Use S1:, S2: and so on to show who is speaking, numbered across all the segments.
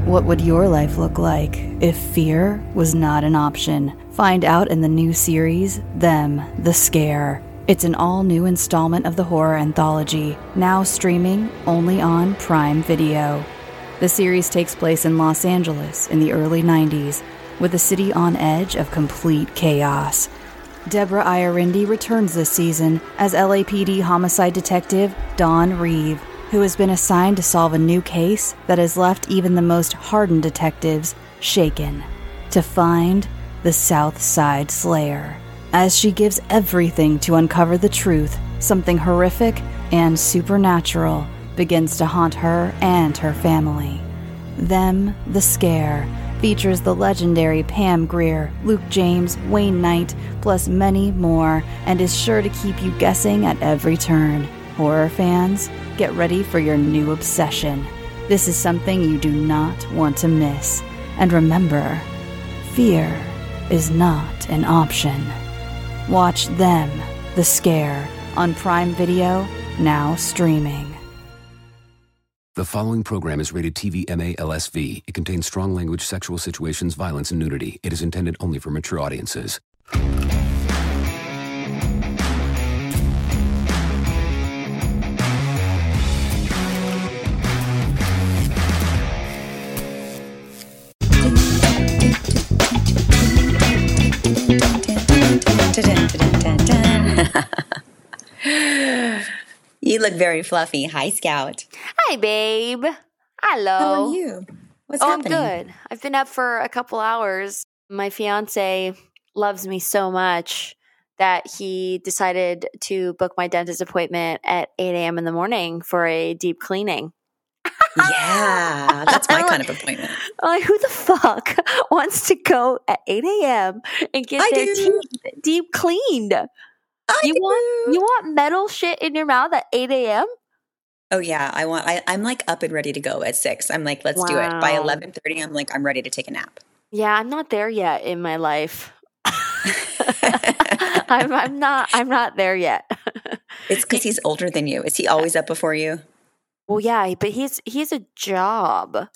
S1: What would your life look like if fear was not an option? Find out in the new series, Them, the Scare. It's an all-new installment of the horror anthology, now streaming only on Prime Video. The series takes place in Los Angeles in the early 90s, with the city on edge of complete chaos. Deborah Iorindi returns this season as LAPD homicide detective Dawn Reeve, who has been assigned to solve a new case that has left even the most hardened detectives shaken, to find the South Side Slayer. As she gives everything to uncover the truth, something horrific and supernatural begins to haunt her and her family. Them, the Scare, features the legendary Pam Grier, Luke James, Wayne Knight, plus many more, and is sure to keep you guessing at every turn. Horror fans, get ready for your new obsession. This is something you do not want to miss. And remember, fear is not an option. Watch Them, the Scare, on Prime Video, now streaming.
S2: The following program is rated TV MA LSV. It contains strong language, sexual situations, violence, and nudity. It is intended only for mature audiences.
S3: You look very fluffy. Hi, Scout.
S4: Hi, babe. Hello.
S3: How are you? What's happening?
S4: I'm good. I've been up for a couple hours. My fiance loves me so much that he decided to book my dentist appointment at 8 a.m. in the morning for a deep cleaning.
S3: Yeah, that's my kind of appointment.
S4: I'm like, who the fuck wants to go at 8 a.m. and get their teeth deep cleaned? You want metal shit in your mouth at 8 a.m.?
S3: Oh yeah, I'm like up and ready to go at 6. I'm like, let's do it. By 11:30, I'm like, I'm ready to take a nap.
S4: Yeah, I'm not there yet in my life. I'm not there yet.
S3: It's because he's older than you. Is he always up before you?
S4: Well, yeah, but he's a job.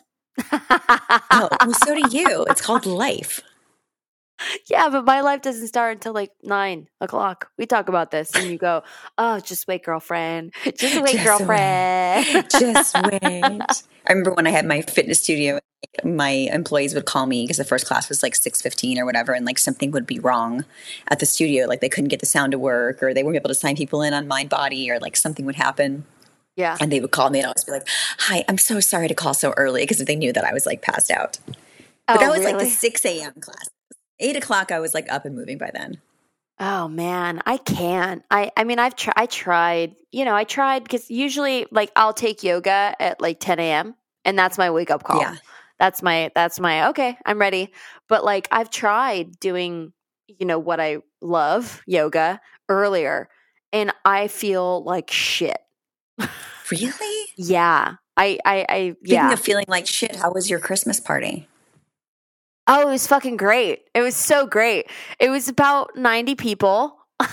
S3: Oh, well, so do you. It's called life.
S4: Yeah, but my life doesn't start until like 9 o'clock. We talk about this and you go, oh, just wait, girlfriend. Just wait, girlfriend.
S3: Just wait. I remember when I had my fitness studio, my employees would call me because the first class was like 6:15 or whatever, and like something would be wrong at the studio. Like they couldn't get the sound to work, or they weren't able to sign people in on MindBody, or like something would happen.
S4: Yeah.
S3: And they would call me and I would be like, hi, I'm so sorry to call so early, because they knew that I was like passed out. But that was
S4: really?
S3: like the 6 a.m. class. 8 o'clock, I was like up and moving by then.
S4: Oh man, I can't. I mean, I tried, because usually like I'll take yoga at like 10 a.m. and that's my wake up call.
S3: Yeah.
S4: That's my, okay, I'm ready. But like I've tried doing, what I love, yoga, earlier, and I feel like shit.
S3: Really?
S4: Yeah.
S3: Speaking
S4: yeah.
S3: of feeling like shit, how was your Christmas party?
S4: Oh, it was fucking great. It was so great. It was about 90 people.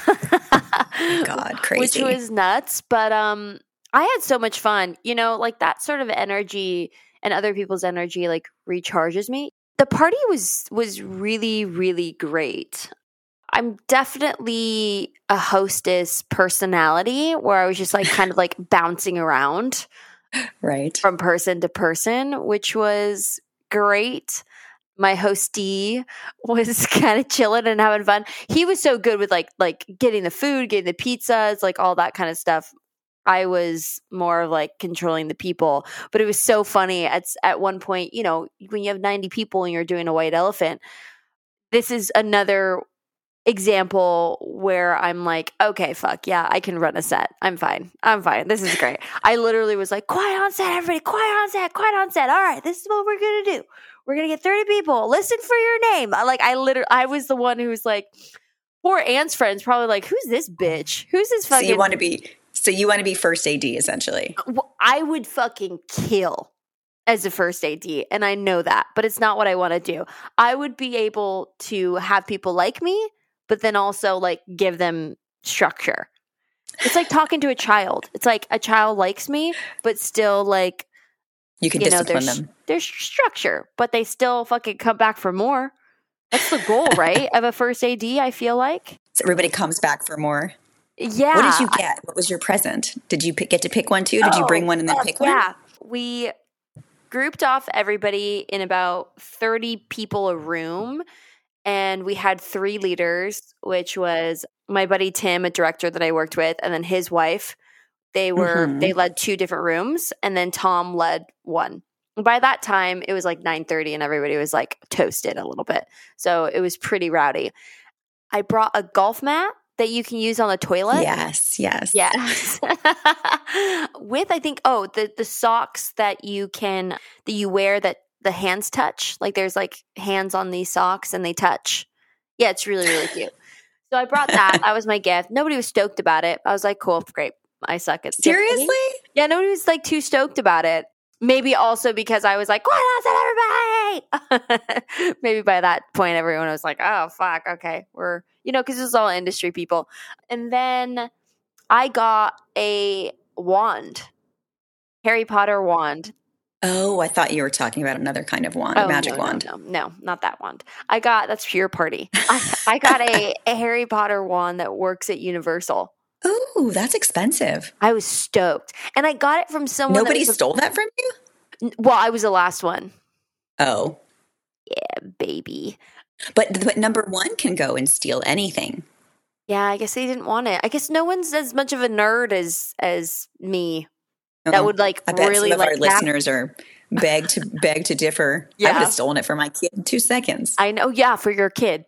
S3: Oh God, crazy.
S4: Which was nuts. But I had so much fun. Like that sort of energy and other people's energy like recharges me. The party was really, really great. I'm definitely a hostess personality where I was just like kind of like bouncing around
S3: right
S4: from person to person, which was great. My hostee was kind of chilling and having fun. He was so good with like getting the food, getting the pizzas, like all that kind of stuff. I was more of like controlling the people, but it was so funny. At one point, when you have 90 people and you're doing a white elephant, this is another example where I'm like, okay, fuck yeah, I can run a set. I'm fine. This is great. I literally was like, quiet on set, everybody, quiet on set. All right, this is what we're going to do. We're going to get 30 people. Listen for your name. I was the one who was like, poor Anne's friends probably like, who's this bitch? Who's this fucking.
S3: So you want to be first AD essentially.
S4: I would fucking kill as a first AD, and I know that, but it's not what I want to do. I would be able to have people like me, but then also like give them structure. It's like talking to a child. It's like a child likes me, but still like
S3: You can discipline them.
S4: There's structure, but they still fucking come back for more. That's the goal, right? Of a first AD, I feel like.
S3: So everybody comes back for more.
S4: Yeah.
S3: What did you get? What was your present? Did you get to pick one too? Did you bring one and then pick one?
S4: Yeah. We grouped off everybody in about 30 people a room, and we had 3 leaders, which was my buddy Tim, a director that I worked with, and then his wife. They led 2 different rooms, and then Tom led one. By that time, it was like 9:30, and everybody was like toasted a little bit. So it was pretty rowdy. I brought a golf mat that you can use on the toilet.
S3: Yes.
S4: With, I think, the socks that you wear that the hands touch. Like there's like hands on these socks and they touch. Yeah, it's really, really cute. So I brought that. That was my gift. Nobody was stoked about it. I was like, cool, great. I suck at
S3: Seriously?
S4: Yeah, nobody was like too stoked about it. Maybe also because I was like, what else, everybody? Maybe by that point, everyone was like, oh, fuck, okay. We're, because it's all industry people. And then I got a wand, Harry Potter wand.
S3: Oh, I thought you were talking about another kind of wand, a magic wand.
S4: No, not that wand. That's for your party. I got a Harry Potter wand that works at Universal.
S3: Oh, that's expensive.
S4: I was stoked. And I got it from someone.
S3: Nobody stole that from you?
S4: Well, I was the last one.
S3: Oh.
S4: Yeah, baby.
S3: But number 1 can go and steal anything.
S4: Yeah, I guess they didn't want it. I guess no one's as much of a nerd as me.
S3: Oh,
S4: that would like
S3: I bet
S4: really
S3: some of
S4: like
S3: our listeners are beg to differ.
S4: Yeah.
S3: I would have stolen it for my kid in 2 seconds.
S4: I know. Yeah, for your kid.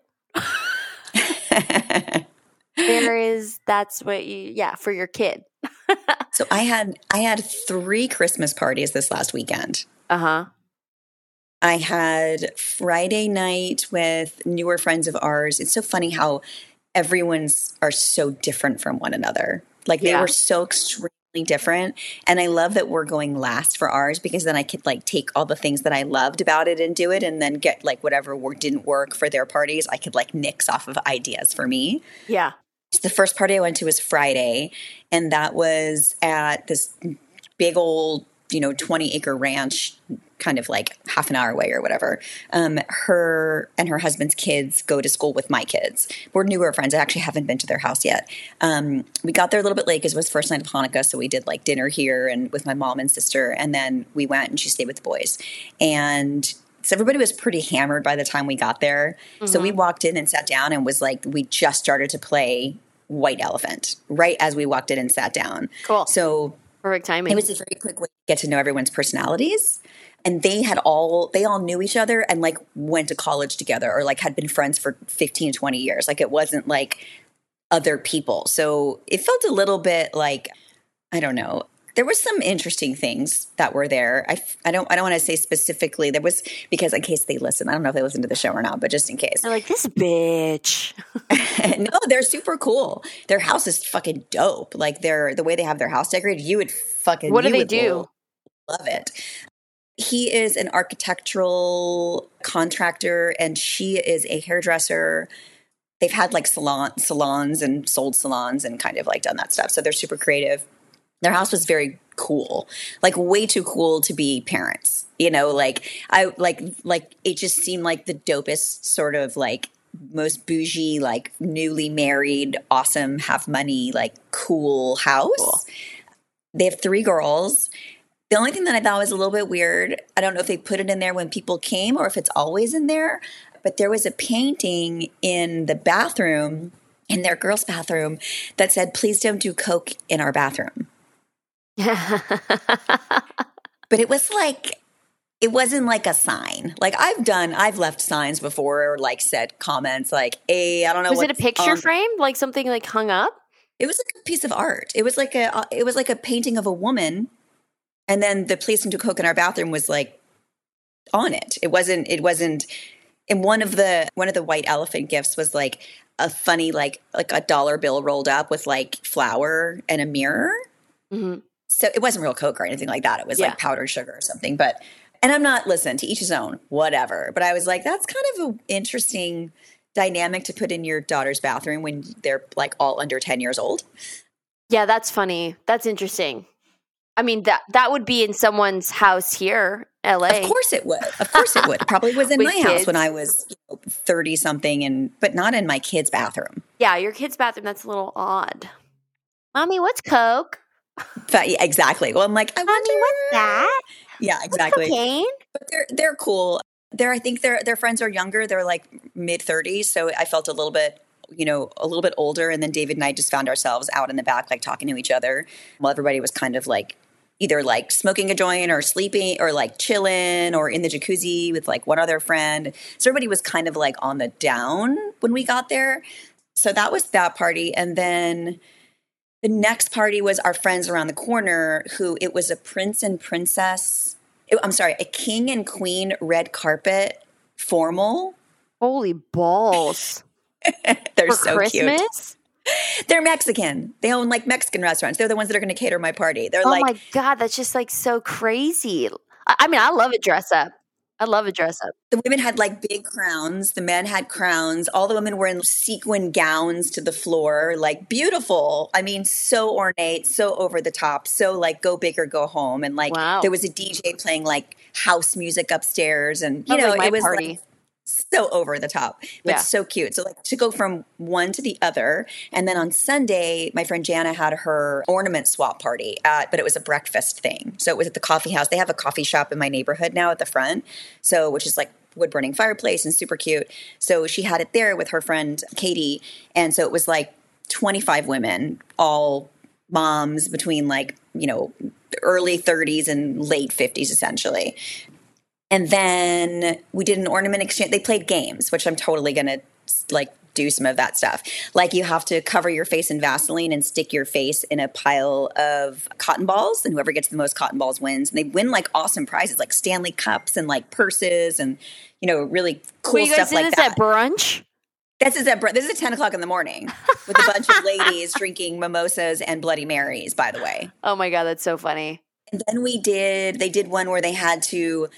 S4: For your kid.
S3: So I had 3 Christmas parties this last weekend.
S4: Uh-huh.
S3: I had Friday night with newer friends of ours. It's so funny how everyone's are so different from one another. Like they were so extremely different. And I love that we're going last for ours because then I could like take all the things that I loved about it and do it and then get like whatever didn't work for their parties. I could like nix off of ideas for me.
S4: Yeah.
S3: So the first party I went to was Friday, and that was at this big old, 20-acre ranch, kind of like half an hour away or whatever. Her and her husband's kids go to school with my kids. We're newer friends. I actually haven't been to their house yet. We got there a little bit late because it was first night of Hanukkah, so we did like dinner here and with my mom and sister, and then we went and she stayed with the boys. And so everybody was pretty hammered by the time we got there. Mm-hmm. So we walked in and sat down and was like, we just started to play White Elephant right as we walked in and sat down.
S4: Cool.
S3: So
S4: perfect timing.
S3: It was a very quick way to get to know everyone's personalities. And they all knew each other and like went to college together or like had been friends for 15, 20 years. Like it wasn't like other people. So it felt a little bit like, I don't know. There was some interesting things that were there. I don't want to say specifically. There was, because in case they listen, I don't know if they listen to the show or not, but just in case.
S4: They're like, this bitch.
S3: No, they're super cool. Their house is fucking dope. Like the way they have their house decorated, you would fucking
S4: What do they do?
S3: Love it. He is an architectural contractor and she is a hairdresser. They've had like salons and sold salons and kind of like done that stuff. So they're super creative. Their house was very cool, like way too cool to be parents. Like it just seemed like the dopest sort of like most bougie, like newly married, awesome, have money, like cool house. Cool. They have 3 girls. The only thing that I thought was a little bit weird, I don't know if they put it in there when people came or if it's always in there, but there was a painting in the bathroom, in their girls' bathroom, that said, "Please don't do coke in our bathroom." But it was like, it wasn't like a sign. Like I've left signs before or like said comments like, "Hey, I don't know."
S4: Was it a picture frame? Like something like hung up?
S3: It was like a piece of art. It was like a painting of a woman. And then the "Please don't do coke in our bathroom" was like on it. It wasn't, and one of the White Elephant gifts was like a funny, like a dollar bill rolled up with like flour and a mirror. Mm-hmm. So it wasn't real coke or anything like that. It was like powdered sugar or something. But, and I'm not, listen, to each his own, whatever. But I was like, that's kind of an interesting dynamic to put in your daughter's bathroom when they're like all under 10 years old.
S4: Yeah, that's funny. That's interesting. I mean, that would be in someone's house here, LA.
S3: Of course it would. Of course it would. Probably was in
S4: With
S3: my house
S4: kids.
S3: when I was 30 something, but not in my kid's bathroom.
S4: Yeah, your kid's bathroom, that's a little odd. Mommy, what's Coke?
S3: But, yeah, exactly. Well, I'm like, I
S4: Mommy,
S3: wonder.
S4: what's that?
S3: Yeah, exactly.
S4: What's cocaine?
S3: But they're cool. I think their friends are younger. They're like mid 30s, so I felt a little bit older. And then David and I just found ourselves out in the back, like talking to each other, while everybody was kind of like either like smoking a joint or sleeping or like chilling or in the jacuzzi with like one other friend. So everybody was kind of like on the down when we got there. So that was that party, and then the next party was our friends around the corner, who it was a prince and princess. A king and queen red carpet formal.
S4: Holy balls.
S3: They're
S4: For
S3: so
S4: Christmas?
S3: cute. They're Mexican. They own like Mexican restaurants. They're the ones that are going to cater my party. They're
S4: Oh
S3: like,
S4: my God, that's just like so crazy. I mean, I love a dress up. I love a dress up.
S3: the women had like big crowns. The men had crowns. All the women were in sequin gowns to the floor, like beautiful. I mean, so ornate, so over the top, so like go big or go home. And like
S4: Wow.
S3: there was a DJ playing like house music upstairs, and
S4: Sounds like my
S3: it was
S4: party.
S3: like so over the top, but
S4: Yeah.
S3: so cute. So like to go from one to the other. And then on Sunday, my friend Jana had her ornament swap party but it was a breakfast thing. So it was at the coffee house. They have a coffee shop in my neighborhood now at the front. So, which is like wood burning fireplace and super cute. So she had it there with her friend Katie. And so it was like 25 women, all moms between like, early 30s and late 50s essentially. And then we did an ornament exchange. They played games, which I'm totally going to like do some of that stuff. Like you have to cover your face in Vaseline and stick your face in a pile of cotton balls, and whoever gets the most cotton balls wins. And they win like awesome prizes, like Stanley Cups and like purses and, really cool
S4: Were you guys
S3: stuff
S4: doing
S3: like
S4: this
S3: that.
S4: at brunch?
S3: This is at 10 o'clock in the morning with a bunch of ladies drinking mimosas and Bloody Marys, by the way.
S4: Oh my God, that's so funny.
S3: And then they did one where they had to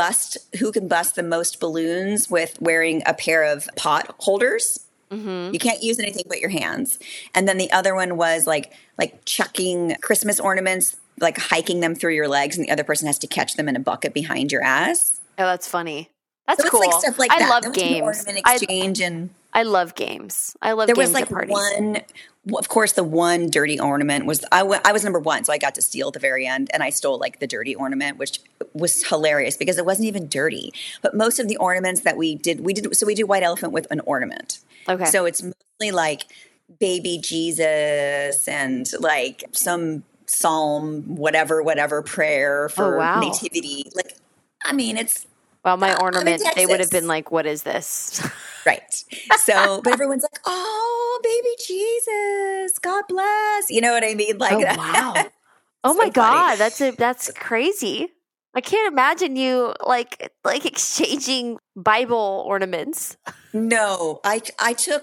S3: who can bust the most balloons with wearing a pair of pot holders. Mm-hmm. You can't use anything but your hands. And then the other one was like chucking Christmas ornaments, like hiking them through your legs, and the other person has to catch them in a bucket behind your ass.
S4: Oh, that's funny. That's
S3: So
S4: cool.
S3: it's like stuff like
S4: I
S3: that.
S4: love
S3: There was an
S4: games.
S3: ornament exchange and
S4: I love games. I love
S3: there
S4: games
S3: was like
S4: at parties.
S3: one. Of course, the one dirty ornament was I was number one, so I got to steal at the very end, and I stole like the dirty ornament, which was hilarious because it wasn't even dirty. But most of the ornaments that we did. So we do White Elephant with an ornament.
S4: Okay.
S3: So it's mostly like baby Jesus and like some psalm, whatever prayer for
S4: wow.
S3: nativity. Like, I mean, it's
S4: Well, my
S3: I'm in
S4: ornament, they would have
S3: Texas.
S4: been like, what is this?
S3: right. So, but everyone's like, "Oh, baby Jesus, God bless." You know what I mean? Like,
S4: Oh, wow. Oh
S3: So
S4: my
S3: funny.
S4: God, that's crazy. I can't imagine you like exchanging Bible ornaments.
S3: No, I took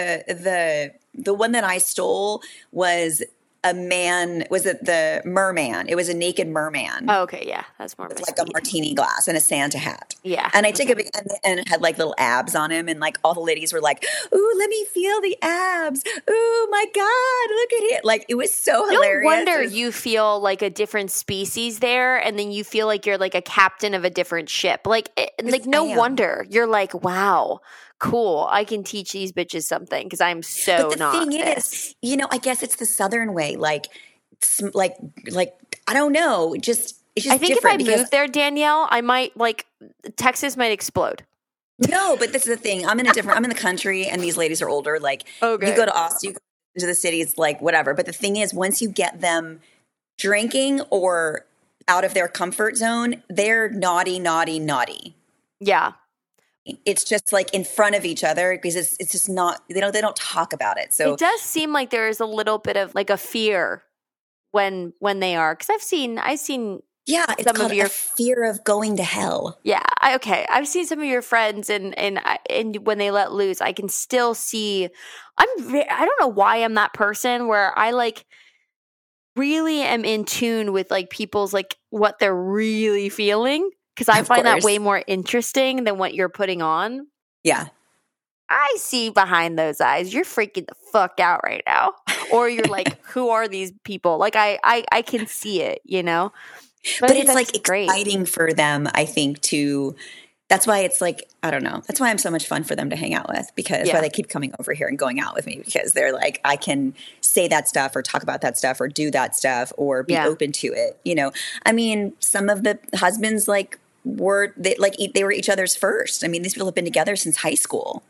S3: the one that I stole was a man. Was it the merman? It was a naked merman.
S4: Oh, okay, yeah, that's more
S3: With
S4: my
S3: like a
S4: speed.
S3: martini glass and a Santa hat.
S4: Yeah,
S3: And I took it and it had like little abs on him, and like all the ladies were like, "Ooh, let me feel the abs. Ooh, my God, look at it!" Like it was so
S4: No
S3: hilarious.
S4: wonder
S3: It was-
S4: you feel like a different species there, and then you feel like you're like a captain of a different ship. Like no
S3: I am.
S4: wonder you're like, wow, cool. I can teach these bitches something because I'm so
S3: But the
S4: not
S3: thing
S4: this.
S3: is, I guess it's the Southern way. Like I don't know. It's just
S4: I think if I
S3: different because
S4: moved there, Danielle, I might Texas might explode.
S3: no. But this is the thing. I'm in the country, and these ladies are older. Like
S4: Okay.
S3: you go to Austin, you go into the cities, like whatever. But the thing is, once you get them drinking or out of their comfort zone, they're naughty, naughty, naughty.
S4: Yeah.
S3: It's just like in front of each other because it's just not they don't talk about it. So
S4: It does seem like there is a little bit of like a fear when they are, because I've seen
S3: yeah, it's
S4: some of
S3: called
S4: your-
S3: a fear of going to hell.
S4: yeah, I've seen some of your friends and when they let loose, I can still see. I don't know why I'm that person where I like really am in tune with like people's like what they're really feeling, because I
S3: Of
S4: find that
S3: course.
S4: way more interesting than what you're putting on.
S3: Yeah.
S4: I see behind those eyes. You're freaking the fuck out right now. or you're like, who are these people? Like I can see it, you know?
S3: But it's like exciting for them, I think, that's why it's like, I don't know. That's why I'm so much fun for them to hang out with, because why they keep coming over here and going out with me, because they're like, I can say that stuff or talk about that stuff or do that stuff or be open to it. You know, I mean, some of the husbands they were each other's first. I mean, these people have been together since high school.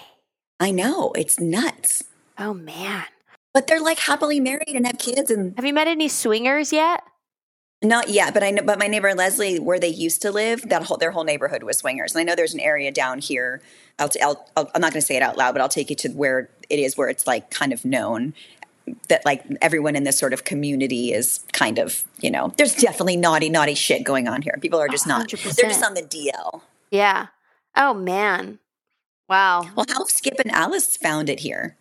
S3: I know, it's nuts.
S4: Oh man.
S3: But they're like happily married and have kids. And
S4: have you met any swingers yet?
S3: Not yet, but but my neighbor Leslie, where they used to live, their whole neighborhood was swingers. And I know there's an area down here. I'm not going to say it out loud, but I'll take you to where it is, where it's like kind of known that like everyone in this sort of community is kind of, you know, there's definitely naughty shit going on here. People are just
S4: 100%.
S3: They're just on the DL.
S4: Yeah. Oh man. Wow.
S3: Well, how Skip and Alice found it here?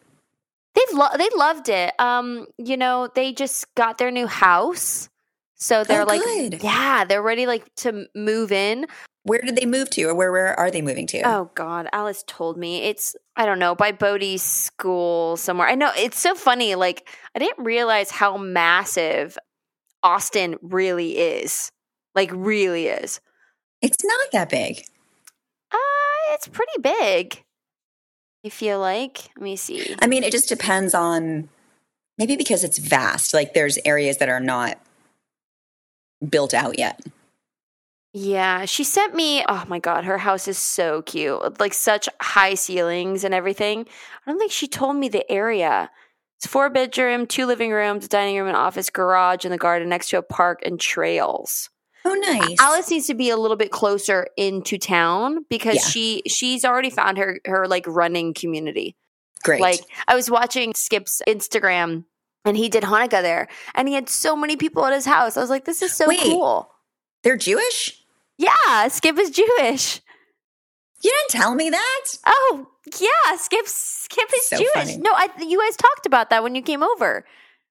S4: They loved it. You know, they just got their new house. So they're
S3: good.
S4: Yeah, they're ready like to move in.
S3: Where did they move to, or where are they moving to?
S4: Oh God, Alice told me it's, I don't know, by Bodie's school somewhere. I know, it's so funny. Like I didn't realize how massive Austin really is. Like really is.
S3: It's not that big.
S4: It's pretty big. I feel like. Let me see.
S3: I mean, it just depends on, maybe because it's vast. Like there's areas that are not built out yet.
S4: Yeah, she sent me, oh my God, her house is so cute. Like such high ceilings and everything. I don't think she told me the area. It's 4-bedroom, 2 living rooms, a dining room, an office, garage, and the garden next to a park and trails.
S3: Oh, nice.
S4: Alice needs to be a little bit closer into town because she's already found her like running community.
S3: Great.
S4: Like I was watching Skip's Instagram and he did Hanukkah there and he had so many people at his house. I was like, this is so cool.
S3: They're Jewish?
S4: Yeah, Skip is Jewish.
S3: You didn't tell me that.
S4: Oh, yeah, Skip is
S3: so
S4: Jewish.
S3: Funny.
S4: No, you guys talked about that when you came over.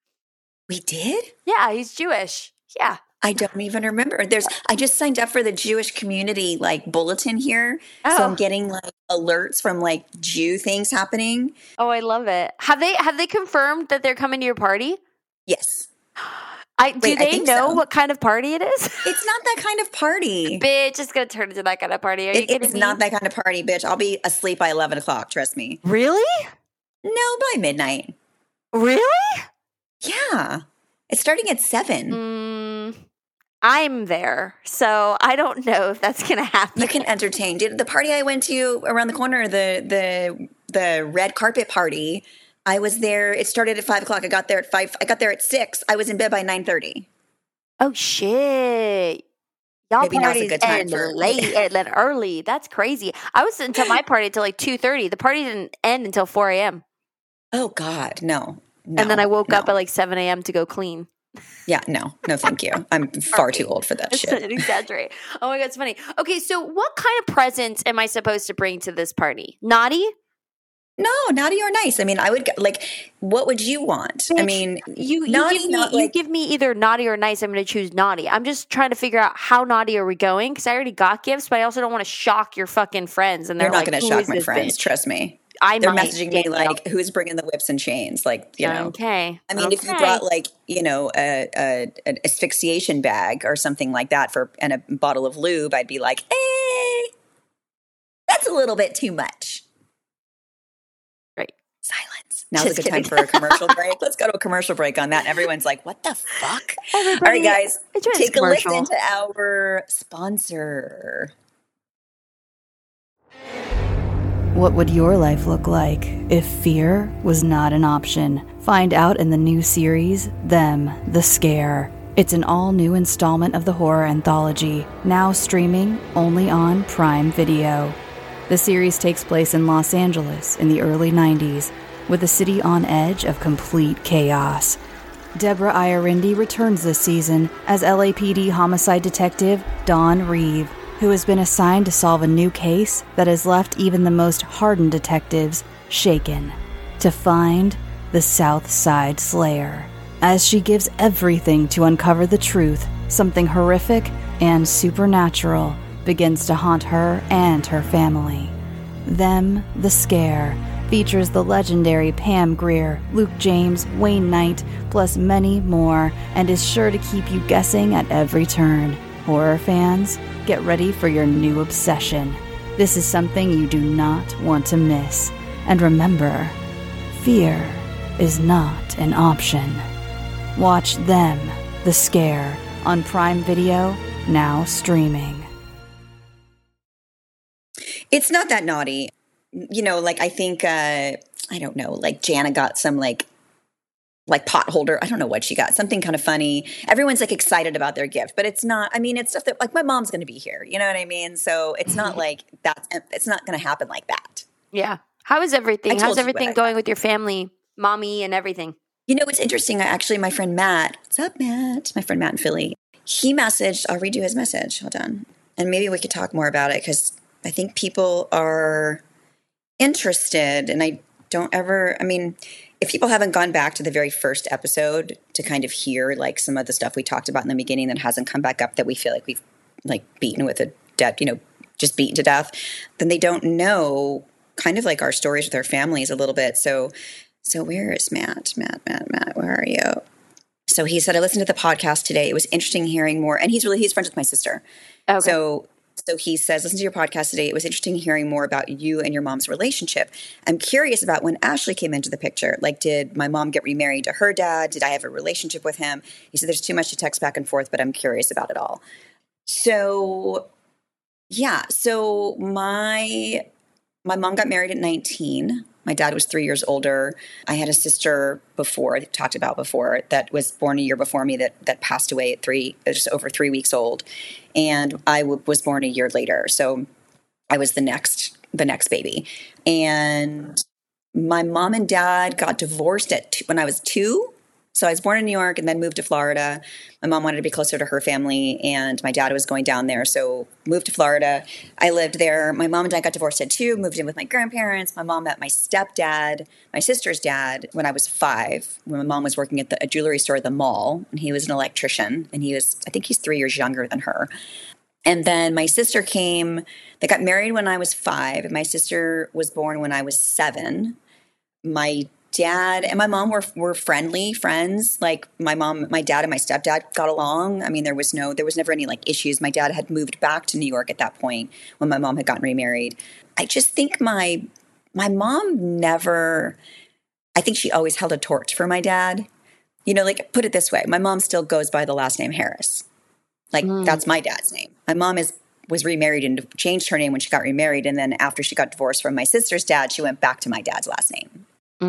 S3: We did?
S4: Yeah, he's Jewish. Yeah.
S3: I don't even remember. I just signed up for the Jewish community like bulletin here.
S4: Oh.
S3: So I'm getting like alerts from like Jew things happening.
S4: Oh, I love it. Have they confirmed that they're coming to your party?
S3: Yes.
S4: Do they know what kind of party it is?
S3: It's not that kind of party.
S4: Bitch, it's going to turn into that kind of party. Are you kidding me?
S3: It's not that kind of party, bitch. I'll be asleep by 11 o'clock, trust me.
S4: Really?
S3: No, by midnight.
S4: Really?
S3: Yeah. It's starting at 7.
S4: I'm there, so I don't know if that's going to happen.
S3: You can entertain. The party I went to around the corner, the red carpet party, I was there. It started at 5 o'clock. I got there at 5. I got there at 6. I was in bed by 9:30.
S4: Oh shit! Y'all
S3: Maybe now's a
S4: parties
S3: good time
S4: end
S3: for
S4: late and early. That's crazy. I was until my party till like 2:30. The party didn't end until 4 a.m.
S3: Oh God, no.
S4: And then I woke up at like 7 a.m. to go clean.
S3: Yeah, no, thank you. I'm far too old for that shit.
S4: Exaggerate. Oh my God, it's funny. Okay, so what kind of presents am I supposed to bring to this party? Naughty?
S3: No, naughty or nice. I mean, I would what would you want?
S4: Bitch,
S3: I mean,
S4: you give me either naughty or nice. I'm going to choose naughty. I'm just trying to figure out how naughty are we going because I already got gifts, but I also don't want to shock your fucking friends. And they're
S3: not
S4: like,
S3: going to shock my friends. Bitch? Trust me. They're messaging me like, "Who's bringing the whips and chains?" Like, you know.
S4: Okay.
S3: I mean, if you brought like, you know, an asphyxiation bag or something like that and a bottle of lube, I'd be like, that's a little bit too much.
S4: Right.
S3: Silence. Now's a good time for a commercial break. Let's go to a commercial break on that. And everyone's like, "What the fuck?"
S4: Everybody,
S3: all right, guys, take a
S4: listen
S3: into our sponsor.
S1: What would your life look like if fear was not an option? Find out in the new series, Them, the Scare. It's an all-new installment of the horror anthology, now streaming only on Prime Video. The series takes place in Los Angeles in the early 90s, with the city on edge of complete chaos. Deborah Iorindi returns this season as LAPD homicide detective Dawn Reeve, who has been assigned to solve a new case that has left even the most hardened detectives shaken, to find the South Side Slayer. As she gives everything to uncover the truth, something horrific and supernatural begins to haunt her and her family. Them, the Scare, features the legendary Pam Grier, Luke James, Wayne Knight, plus many more, and is sure to keep you guessing at every turn. Horror fans, get ready for your new obsession. This is something you do not want to miss. And remember, fear is not an option. Watch Them, The Scare, on Prime Video, now streaming.
S3: It's not that naughty. You know, like I think, I don't know, like Jana got some like pot holder. I don't know what she got. Something kind of funny. Everyone's like excited about their gift, but it's not, I mean, it's stuff that like my mom's going to be here. You know what I mean? So it's not like that. It's not going to happen like that.
S4: Yeah. How is everything? How's everything going with your family, mommy and everything? You know,
S3: it's interesting. Actually, my friend Matt, what's up, Matt? My friend Matt in Philly. He messaged, I'll read you his message. Hold on. And maybe we could talk more about it because I think people are interested. And I don't ever, I mean, if people haven't gone back to the very first episode to kind of hear like some of the stuff we talked about in the beginning that hasn't come back up that we feel like we've like beaten with a death, you know, just beaten to death, then they don't know kind of like our stories with our families a little bit. So where is Matt? Matt, where are you? So he said, I listened to the podcast today. It was interesting hearing more. And he's friends with my sister. Okay. So he says, listen to your podcast today. It was interesting hearing more about you and your mom's relationship. I'm curious about when Ashley came into the picture. Like, did my mom get remarried to her dad? Did I have a relationship with him? He said, there's too much to text back and forth, but I'm curious about it all. So, yeah. So my mom got married at 19. My dad was 3 years older. I had a sister before, talked about before, that was born a year before me that passed away at just over 3 weeks old. And I was born a year later. So I was the next baby. And my mom and dad got divorced when I was 2. So I was born in New York and then moved to Florida. My mom wanted to be closer to her family, and my dad was going down there. So moved to Florida. I lived there. My mom and dad got divorced at 2, moved in with my grandparents. My mom met my stepdad, my sister's dad, when I was 5, when my mom was working at a jewelry store at the mall, and he was an electrician, and I think he's 3 years younger than her. And then my sister came. They got married when I was 5, and my sister was born when I was 7. My dad and my mom were friendly friends. Like my dad and my stepdad got along. I mean, there was never any like issues. My dad had moved back to New York at that point when my mom had gotten remarried. I just think my mom never, I think she always held a torch for my dad. You know, like put it this way, my mom still goes by the last name Harris. Like that's my dad's name. My mom was remarried and changed her name when she got remarried. And then after she got divorced from my sister's dad, she went back to my dad's last name.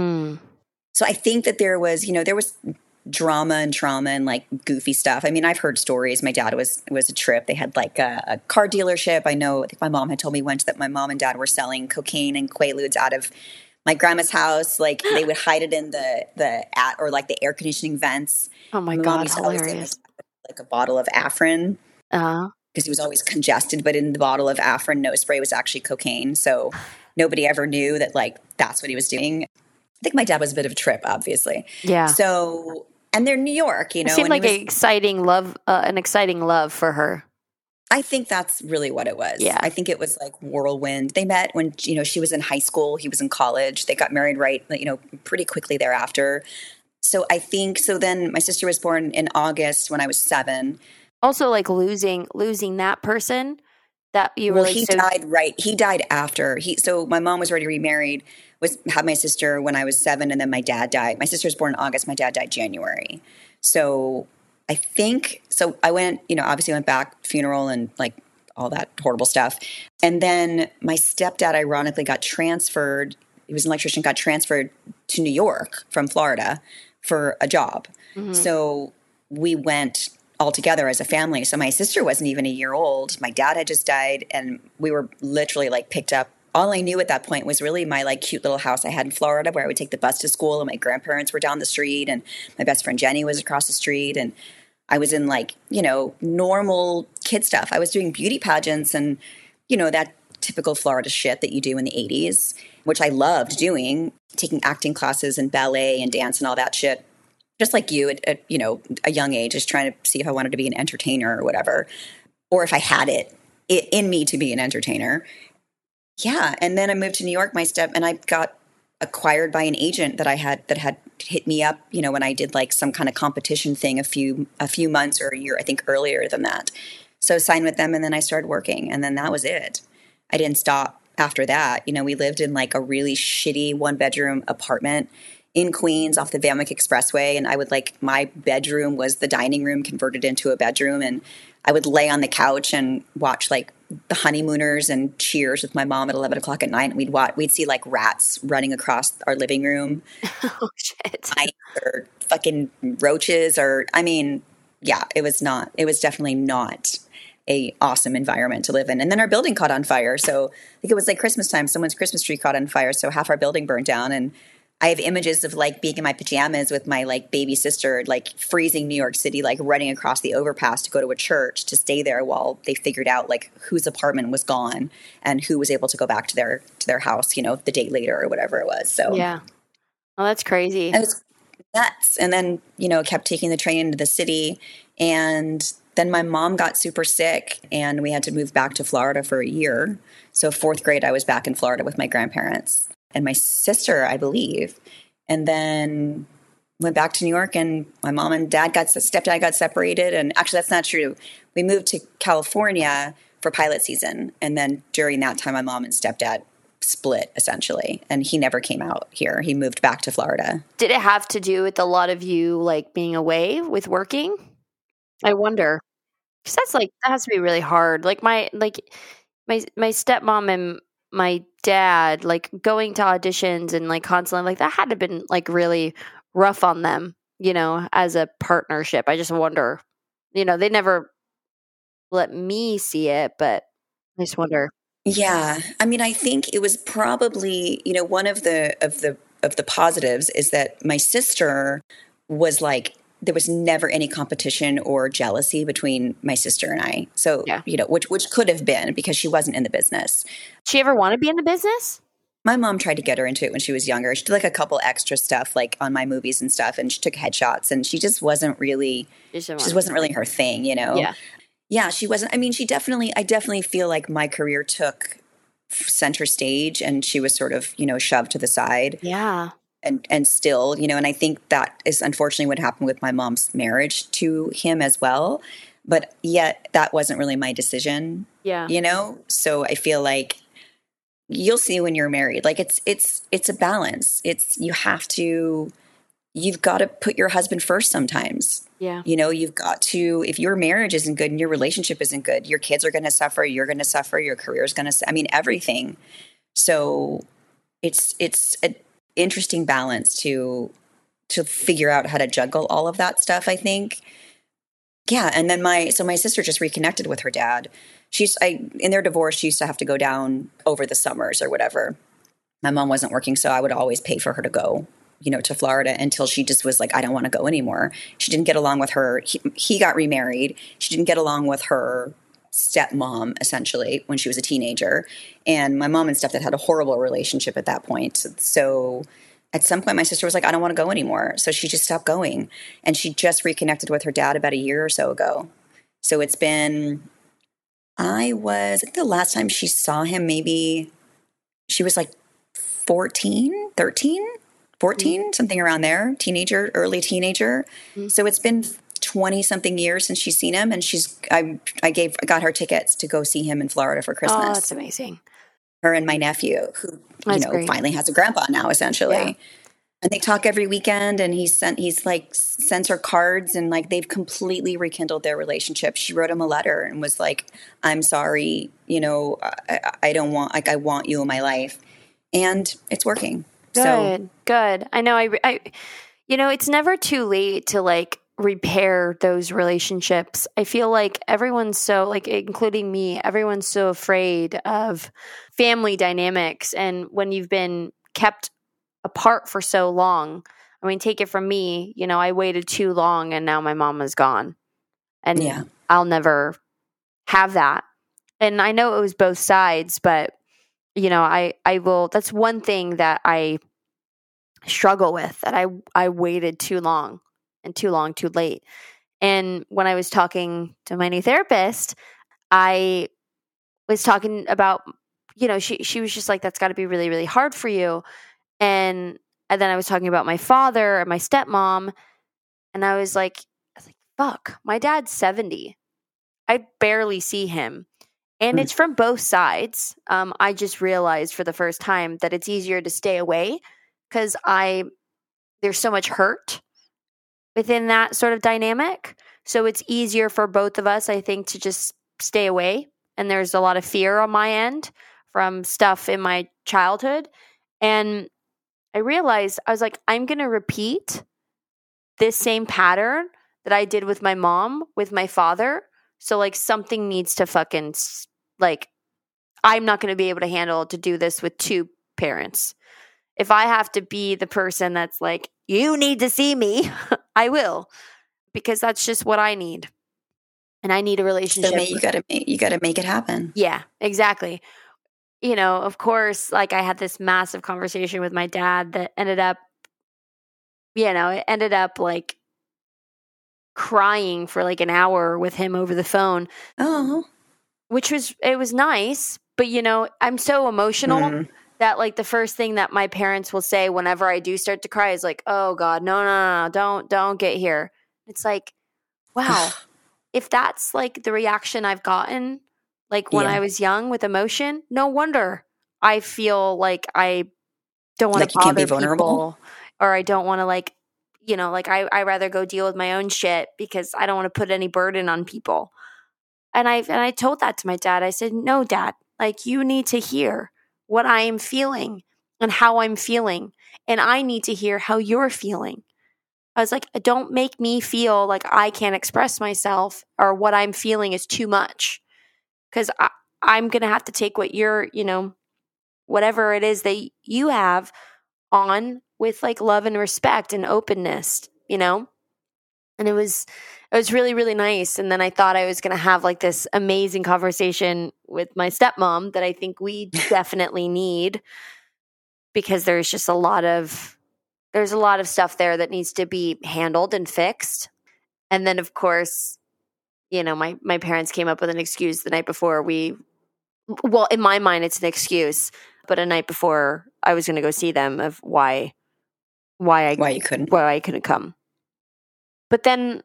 S3: So I think that there was drama and trauma and like goofy stuff. I mean, I've heard stories. My dad was a trip. They had like a car dealership. I think my mom had told me once that my mom and dad were selling cocaine and Quaaludes out of my grandma's house. Like they would hide it in the air conditioning vents.
S4: Oh my God, hilarious.
S3: Like a bottle of Afrin. Because he was always congested, but in the bottle of Afrin nose spray was actually cocaine. So nobody ever knew that like that's what he was doing. I think my dad was a bit of a trip, obviously. Yeah. So, and they're New York, you know.
S4: It seemed like an exciting love for her.
S3: I think that's really what it was. Yeah. I think it was like whirlwind. They met when, you know, she was in high school. He was in college. They got married pretty quickly thereafter. So I think, then my sister was born in August when I was 7.
S4: Also like losing that person that you were
S3: he died, right. He died after. So my mom was already remarried. Had my sister when I was 7, and then my dad died. My sister was born in August. My dad died January. So I think, I went, obviously went back, funeral and like all that horrible stuff. And then my stepdad ironically got transferred. He was an electrician, got transferred to New York from Florida for a job. Mm-hmm. So we went all together as a family. So my sister wasn't even a year old. My dad had just died, and we were literally like picked up. All I knew at that point was really my like cute little house I had in Florida where I would take the bus to school, and my grandparents were down the street, and my best friend Jenny was across the street. And I was in like, normal kid stuff. I was doing beauty pageants and, that typical Florida shit that you do in the 80s, which I loved doing, taking acting classes and ballet and dance and all that shit. Just like you at a young age, just trying to see if I wanted to be an entertainer or whatever, or if I had it in me to be an entertainer. Yeah. And then I moved to New York, and I got acquired by an agent that had hit me up, when I did like some kind of competition thing a few months or a year, I think earlier than that. So I signed with them, and then I started working, and then that was it. I didn't stop after that. We lived in like a really shitty 1-bedroom apartment in Queens off the Van Wyck Expressway. And I would my bedroom was the dining room converted into a bedroom. And I would lay on the couch and watch like The Honeymooners and Cheers with my mom at 11 o'clock at night. And we'd see like rats running across our living room.
S4: Oh, shit.
S3: Or fucking roaches yeah, it was definitely not a awesome environment to live in. And then our building caught on fire. So I think it was like Christmas time, someone's Christmas tree caught on fire. So half our building burned down. And I have images of like being in my pajamas with my like baby sister, like freezing New York City, like running across the overpass to go to a church to stay there while they figured out like whose apartment was gone and who was able to go back to their house, the day later or whatever it was. So
S4: yeah. Oh, that's crazy.
S3: It was nuts. And then, kept taking the train into the city. And then my mom got super sick and we had to move back to Florida for a year. So 4th grade, I was back in Florida with my grandparents and my sister, I believe. And then went back to New York, and my mom and stepdad got separated. And actually, that's not true. We moved to California for pilot season. And then during that time, my mom and stepdad split essentially. And he never came out here. He moved back to Florida.
S4: Did it have to do with a lot of you like being away with working? I wonder. Because that has to be really hard. Like my stepmom and my dad, like going to auditions and like constantly, like that had to have been like really rough on them, as a partnership. I just wonder, they never let me see it, but I just wonder.
S3: Yeah. I think it was probably, one of the positives is that my sister was like, there was never any competition or jealousy between my sister and I. So,
S4: yeah.
S3: Which could have been because she wasn't in the business.
S4: She ever want to be in the business?
S3: My mom tried to get her into it when she was younger. She did like a couple extra stuff like on my movies and stuff. And she took headshots, and she just wasn't really, her thing,
S4: Yeah.
S3: Yeah, she wasn't. I definitely feel like my career took center stage and she was sort of, shoved to the side.
S4: Yeah.
S3: And still, and I think that is unfortunately what happened with my mom's marriage to him as well. But yet that wasn't really my decision.
S4: Yeah.
S3: So I feel like you'll see when you're married, like it's a balance. You've got to put your husband first sometimes.
S4: Yeah.
S3: You've got to, if your marriage isn't good and your relationship isn't good, your kids are going to suffer, you're going to suffer, your career is going to, everything. So it's an interesting balance to figure out how to juggle all of that stuff, I think. Yeah. And then my sister just reconnected with her dad. In their divorce, she used to have to go down over the summers or whatever. My mom wasn't working, so I would always pay for her to go, to Florida until she just was like, I don't want to go anymore. She didn't get along with her. He got remarried. She didn't get along with her stepmom, essentially, when she was a teenager. And my mom and stepdad had a horrible relationship at that point. So at some point, my sister was like, I don't want to go anymore. So she just stopped going. And she just reconnected with her dad about a year or so ago. So it's been, I think the last time she saw him, maybe she was like 14, something around there, early teenager. Mm-hmm. So it's been 20 something years since she's seen him. And I got her tickets to go see him in Florida for Christmas.
S4: Oh, that's amazing.
S3: Her and my nephew, who, finally has a grandpa now, essentially. Yeah. And they talk every weekend, and he sends her cards, and like they've completely rekindled their relationship. She wrote him a letter and was like, I'm sorry, I don't want, I want you in my life. And it's working.
S4: Good. I know I it's never too late to like repair those relationships. I feel like everyone's so, like, including me, everyone's so afraid of family dynamics. And when you've been kept apart for so long, take it from me, I waited too long and now my mom is gone. And yeah. I'll never have that. And I know it was both sides, but I will, that's one thing that I struggle with, that I waited too long and too late. And when I was talking to my new therapist, I was talking about, she was just like, that's got to be really, really hard for you. And then I was talking about my father and my stepmom, and I was like, fuck, my dad's 70. I barely see him. And it's from both sides. I just realized for the first time that it's easier to stay away because there's so much hurt within that sort of dynamic. So it's easier for both of us, I think, to just stay away. And there's a lot of fear on my end from stuff in my childhood. And I realized, I was like, I'm going to repeat this same pattern that I did with my mom, with my father. So like something needs to fucking, like, I'm not going to be able to handle to do this with two parents. If I have to be the person that's like, you need to see me, I will, because that's just what I need. And I need a relationship.
S3: So you got to make it happen.
S4: Yeah, exactly. You know, of course, like I had this massive conversation with my dad that ended up, like crying for like an hour with him over the phone.
S3: Oh.
S4: It was nice, but I'm so emotional that like the first thing that my parents will say whenever I do start to cry is like, oh God, no, don't get here. It's like, wow, if that's like the reaction I've gotten, like when I was young with emotion, no wonder I feel like I don't want to bother people, or I don't want to like, I rather go deal with my own shit because I don't want to put any burden on people. And I told that to my dad. I said, no, Dad, like you need to hear what I am feeling and how I'm feeling. And I need to hear how you're feeling. I was like, don't make me feel like I can't express myself or what I'm feeling is too much. Because I'm going to have to take what you're, whatever it is that you have on with like love and respect and openness, And it was really, really nice. And then I thought I was going to have like this amazing conversation with my stepmom that I think we definitely need, because there's just a lot of stuff there that needs to be handled and fixed. And then of course, my parents came up with an excuse the night before in my mind it's an excuse, but a night before I was going to go see them of why I couldn't come. But then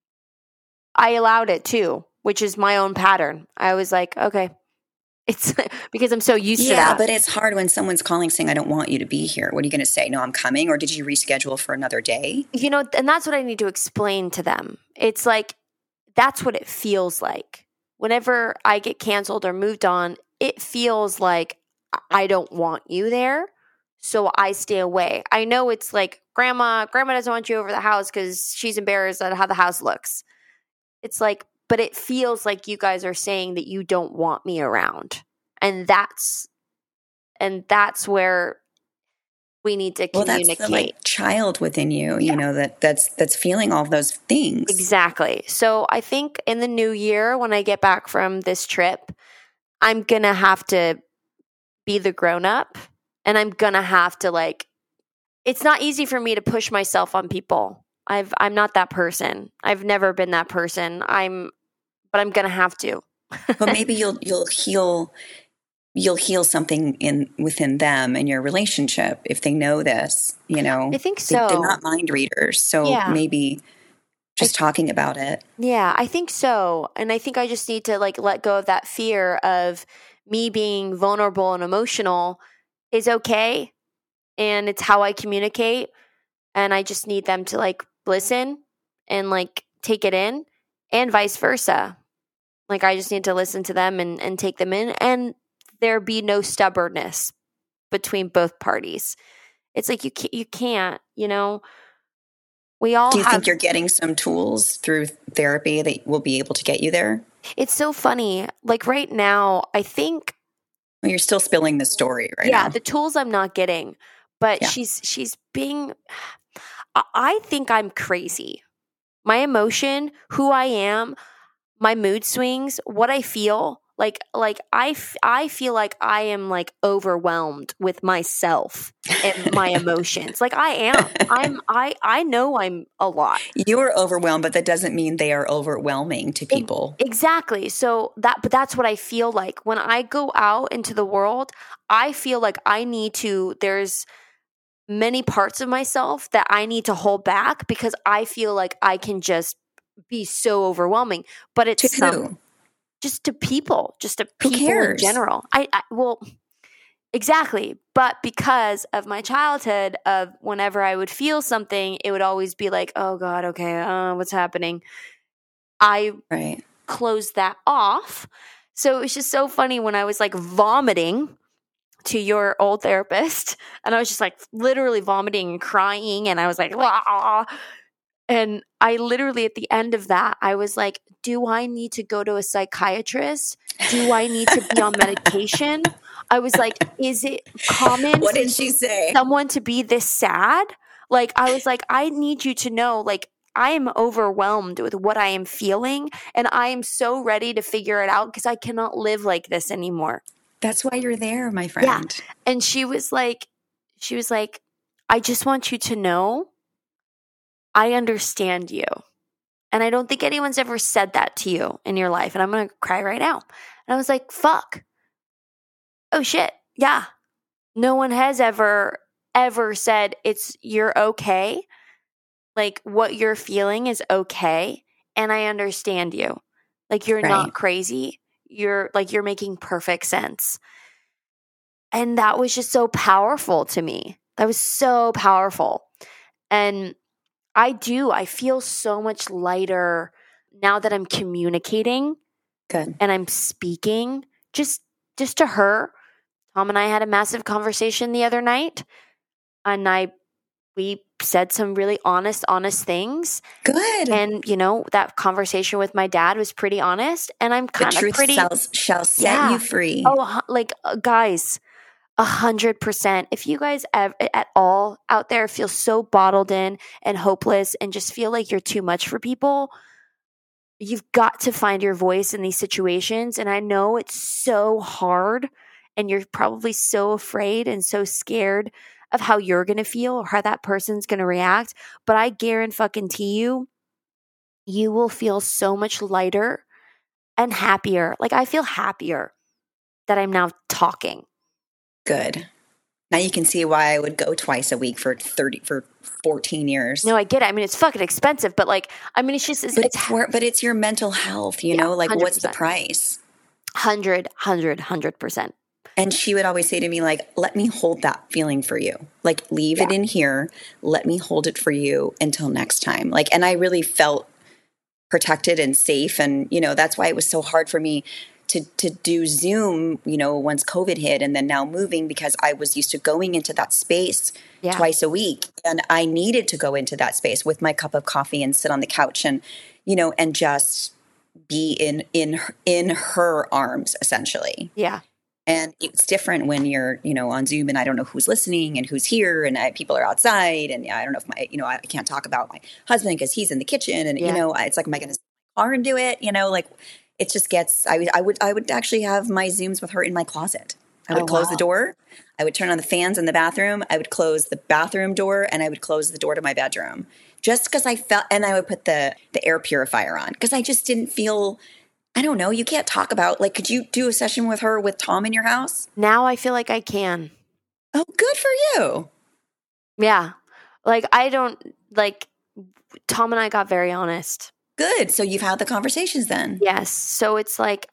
S4: I allowed it too, which is my own pattern. I was like, okay, it's because I'm so used to that.
S3: Yeah, but it's hard when someone's calling saying, I don't want you to be here. What are you going to say? No, I'm coming? Or did you reschedule for another day?
S4: And that's what I need to explain to them. It's like, that's what it feels like. Whenever I get canceled or moved on, it feels like I don't want you there. So I stay away. I know it's like grandma doesn't want you over the house because she's embarrassed at how the house looks. It's like, but it feels like you guys are saying that you don't want me around. And that's where we need to communicate.
S3: That's the like child within you, that's feeling all of those things.
S4: Exactly. So I think in the new year, when I get back from this trip, I'm going to have to be the grown up. And I'm going to have to like, it's not easy for me to push myself on people. I'm not that person. I've never been that person. But I'm going to have to.
S3: But maybe you'll heal something within them and your relationship if they know this,
S4: I think so.
S3: They're not mind readers. So maybe just talking about it.
S4: Yeah, I think so. And I think I just need to like let go of that fear of me being vulnerable and emotional is okay, and it's how I communicate, and I just need them to like listen and like take it in, and vice versa. Like I just need to listen to them and take them in, and there be no stubbornness between both parties. It's like you can't, we all.
S3: Do you think you're getting some tools through therapy that will be able to get you there?
S4: It's so funny. Like right now, I think.
S3: Well, you're still spilling the story right now.
S4: Yeah, the tools I'm not getting, but she's being. I think I'm crazy. My emotion, who I am, my mood swings, what I feel. Like I feel like I am like overwhelmed with myself and my emotions. Like I am. I know I'm a lot.
S3: You are overwhelmed, but that doesn't mean they are overwhelming to people.
S4: Exactly. So but that's what I feel like when I go out into the world. I feel like I need to. many parts of myself that I need to hold back because I feel like I can just be so overwhelming. But it's
S3: To who?
S4: just to people
S3: Who
S4: in
S3: cares?
S4: general. Well, exactly. But because of my childhood, of whenever I would feel something, it would always be like, oh God, okay, what's happening? I
S3: Right.
S4: closed that off. So it was just so funny when I was like vomiting to your old therapist, and I was just like literally vomiting and crying, and I was like, "Wah." And I literally at the end of that, I was like, do I need to go to a psychiatrist? Do I need to be on medication? I was like, is it common
S3: What
S4: for
S3: did she say?
S4: someone to be this sad? Like, I was like, I need you to know, like, I am overwhelmed with what I am feeling, and I am so ready to figure it out because I cannot live like this anymore.
S3: That's why you're there, my
S4: Yeah.
S3: friend.
S4: And she was like, I just want you to know I understand you. And I don't think anyone's ever said that to you in your life. And I'm going to cry right now. And I was like, fuck. Oh shit. Yeah. No one has ever said you're okay. Like what you're feeling is okay. And I understand you. Like you're
S3: Right.
S4: not crazy. You're making perfect sense. And that was just so powerful to me. That was so powerful. And I feel so much lighter now that I'm communicating
S3: Good.
S4: and I'm speaking just to her. Tom and I had a massive conversation the other night, and we said some really honest things.
S3: Good.
S4: And that conversation with my dad was pretty honest, and I'm
S3: The
S4: kind of
S3: truth
S4: pretty
S3: shall set you free.
S4: Oh, like guys, 100%. If you guys at all out there feel so bottled in and hopeless and just feel like you're too much for people, you've got to find your voice in these situations. And I know it's so hard, and you're probably so afraid and so scared of how you're going to feel or how that person's going to react. But I guarantee you will feel so much lighter and happier. Like I feel happier that I'm now talking.
S3: Good. Now you can see why I would go twice a week for 14 years.
S4: No, I get it. I mean, it's fucking expensive, but like, I mean, it's just,
S3: but it's your mental health, you know, like
S4: 100%.
S3: What's the price?
S4: 100%.
S3: And she would always say to me, like, let me hold that feeling for you. Like, leave it in here. Let me hold it for you until next time. Like, and I really felt protected and safe. And, that's why it was so hard for me to do Zoom, once COVID hit, and then now moving, because I was used to going into that space twice a week. And I needed to go into that space with my cup of coffee and sit on the couch and, and just be in her arms, essentially.
S4: Yeah.
S3: And it's different when you're, on Zoom, and I don't know who's listening and who's here, and people are outside, and I don't know if I can't talk about my husband because he's in the kitchen, and it's like, am I going to sit in my car and do it? Like it just gets. I would actually have my Zooms with her in my closet. I would close the door. I would turn on the fans in the bathroom. I would close the bathroom door, and I would close the door to my bedroom, just because I felt. And I would put the air purifier on because I just didn't feel. I don't know. You can't talk about, like, could you do a session with her with Tom in your house?
S4: Now I feel like I can.
S3: Oh, good for you.
S4: Yeah. Like, Tom and I got very honest.
S3: Good. So you've had the conversations then.
S4: Yes. So it's like,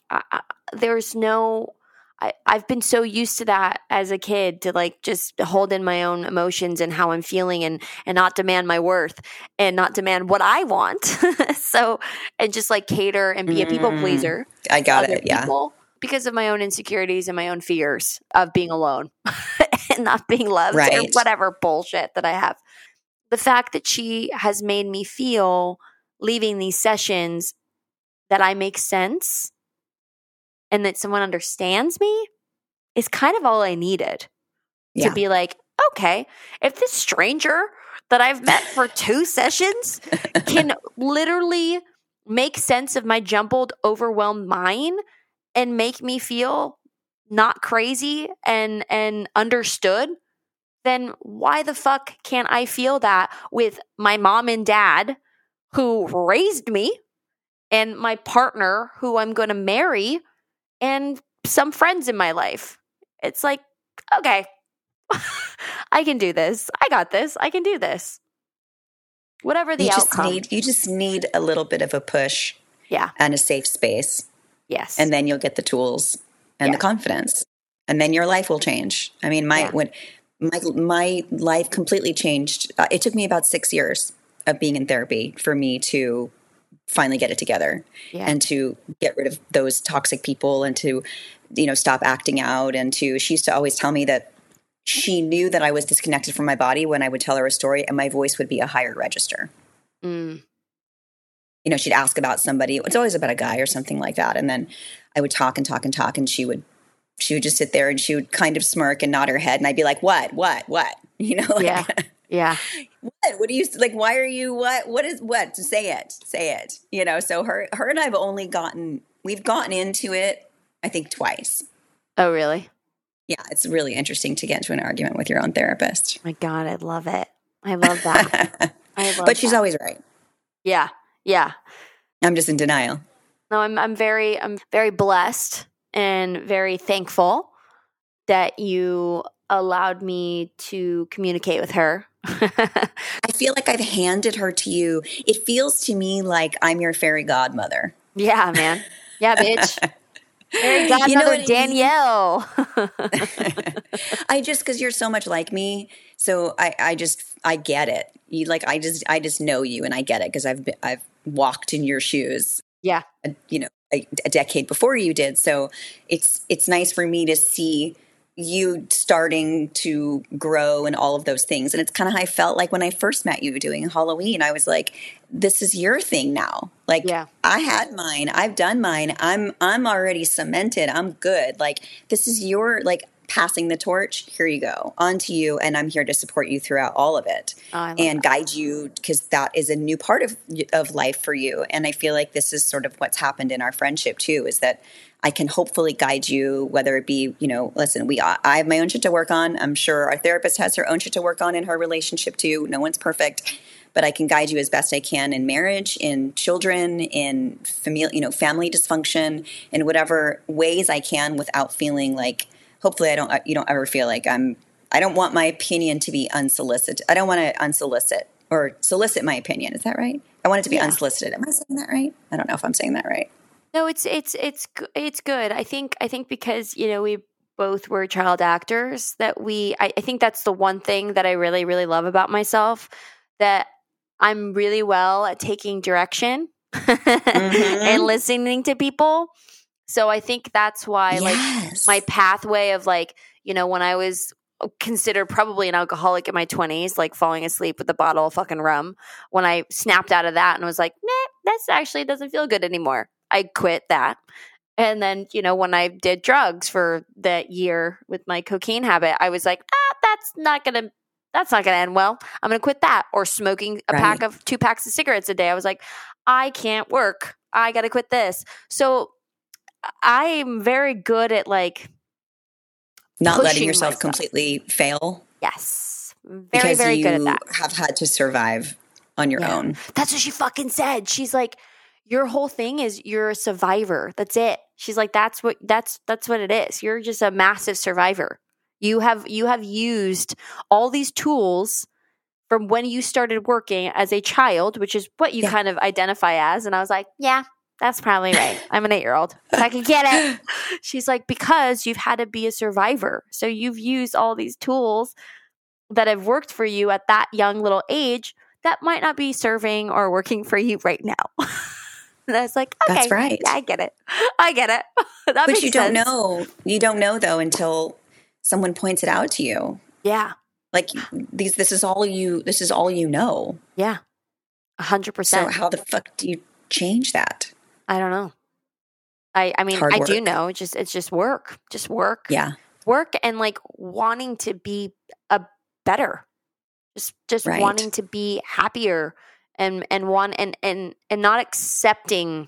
S4: I've been so used to that as a kid, to like just hold in my own emotions and how I'm feeling, and not demand my worth and not demand what I want. So, and just like cater and be a people pleaser.
S3: I got it. Yeah.
S4: Because of my own insecurities and my own fears of being alone and not being loved,
S3: right,
S4: or whatever bullshit that I have. The fact that she has made me feel, leaving these sessions, that I make sense and that someone understands me, is kind of all I needed to be like, okay, if this stranger that I've met for 2 sessions can literally make sense of my jumbled, overwhelmed mind and make me feel not crazy and understood, then why the fuck can't I feel that with my mom and dad who raised me, and my partner who I'm going to marry, and some friends in my life? It's like, okay, I can do this. I got this. I can do this. Whatever the outcome.
S3: You just need a little bit of a push.
S4: Yeah.
S3: And a safe space.
S4: Yes.
S3: And then you'll get the tools and the confidence. And then your life will change. I mean, my life completely changed. It took me about 6 years of being in therapy for me to finally get it together and to get rid of those toxic people and to, stop acting out. And she used to always tell me that she knew that I was disconnected from my body when I would tell her a story and my voice would be a higher register. Mm. She'd ask about somebody. It's always about a guy or something like that. And then I would talk and talk and talk. And she would just sit there and she would kind of smirk and nod her head. And I'd be like, what? Yeah. What do you like? Why are you, what? Say it. So her and I've only we've gotten into it, I think twice.
S4: Oh, really?
S3: Yeah. It's really interesting to get into an argument with your own therapist.
S4: My God, I love it. I love that.
S3: But she's always right.
S4: Yeah. Yeah.
S3: I'm just in denial.
S4: No, I'm very blessed and very thankful that you allowed me to communicate with her.
S3: I feel like I've handed her to you. It feels to me like I'm your fairy godmother.
S4: Yeah, man. Yeah, bitch. Fairy godmother Danielle.
S3: Because you're so much like me. So I get it. I just know you and I get it because I've walked in your shoes.
S4: Yeah.
S3: A decade before you did. So it's nice for me to see you starting to grow and all of those things. And it's kind of how I felt like when I first met you doing Halloween. I was like, this is your thing now. Like I had mine. I've done mine. I'm already cemented. I'm good. Like this is your passing the torch. Here you go. On to you. And I'm here to support you throughout all of it and guide you because that is a new part of life for you. And I feel like this is sort of what's happened in our friendship too, is that I can hopefully guide you, whether it be, listen, I have my own shit to work on. I'm sure our therapist has her own shit to work on in her relationship too. No one's perfect, but I can guide you as best I can in marriage, in children, in family dysfunction, in whatever ways I can without feeling like, hopefully you don't ever feel like I don't want my opinion to be unsolicited. I don't want to unsolicit or solicit my opinion. Is that right? I want it to be unsolicited. Am I saying that right? I don't know if I'm saying that right.
S4: No, it's good. I think because, we both were child actors that I think that's the one thing that I really, really love about myself, that I'm really well at taking direction and listening to people. So I think that's why my pathway of when I was considered probably an alcoholic in my 20s, like falling asleep with a bottle of fucking rum, when I snapped out of that and was like, nah, this actually doesn't feel good anymore. I quit that. And then, when I did drugs for that year with my cocaine habit, I was like, that's not going to end well. I'm going to quit that. Or smoking a 2 packs of cigarettes a day. I was like, I can't work. I got to quit this. So I'm very good at
S3: not letting yourself completely fail.
S4: Yes. Very, very good at that.
S3: Because you have had to survive on your own.
S4: That's what she fucking said. She's like, your whole thing is you're a survivor. That's it. She's like, that's what it is. You're just a massive survivor. You have used all these tools from when you started working as a child, which is what you kind of identify as. And I was like, yeah, that's probably right. I'm an 8-year-old. I can get it. She's like, because you've had to be a survivor. So you've used all these tools that have worked for you at that young little age that might not be serving or working for you right now. And I was like, okay,
S3: that's right.
S4: Yeah, I get it. That
S3: but you don't
S4: sense.
S3: know. You don't know though until someone points it out to you.
S4: Yeah.
S3: This is all you know.
S4: Yeah. 100%.
S3: So how the fuck do you change that?
S4: I don't know. I mean, I do know. It's just work. Just work.
S3: Yeah.
S4: Work and wanting to be a better. Just wanting to be happier and not accepting